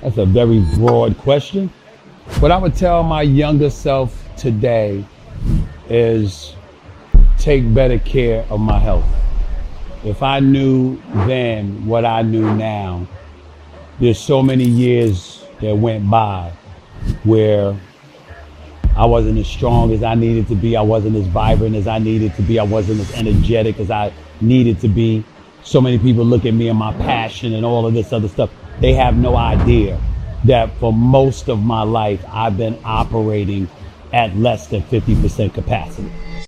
That's a very broad question. What I would tell my younger self today is take better care of my health. If I knew then what I knew now, there's so many years that went by where I wasn't as strong as I needed to be. I wasn't as vibrant as I needed to be. I wasn't as energetic as I needed to be. So many people look at me and my passion and all of this other stuff. They have no idea that for most of my life, I've been operating at less than 50% capacity.